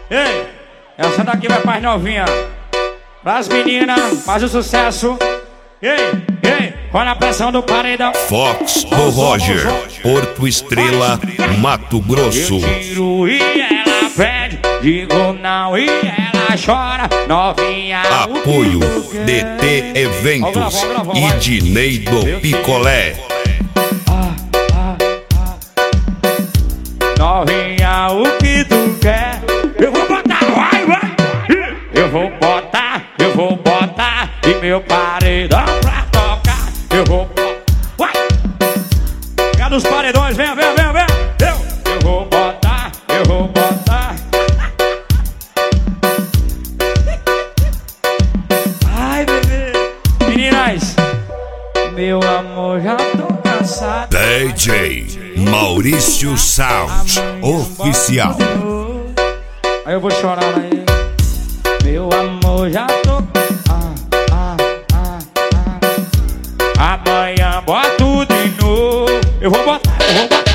Ei, essa daqui vai pras novinha. Pras meninas, faz o sucesso. Ei, olha a pressão do paredão. Fox do Roger, Porto Estrela, Mato Grosso. Eu tiro e ela pede, digo não e ela chora. Novinha, Apoio DT Eventos e Dinei do Picolé. Novinha, o que tu quer? Eu vou botar, vai. Eu vou botar e meu paredão pra tocar. Eu vou botar, vai. Cadê os paredões? Vem. Eu vou botar. Ai, bebê. Meninas, meu amor, já tô cansado. DJ Maurício Sound Oficial. Aí eu vou chorar aí. Meu amor, já tô. Amanhã boto de novo. Eu vou botar.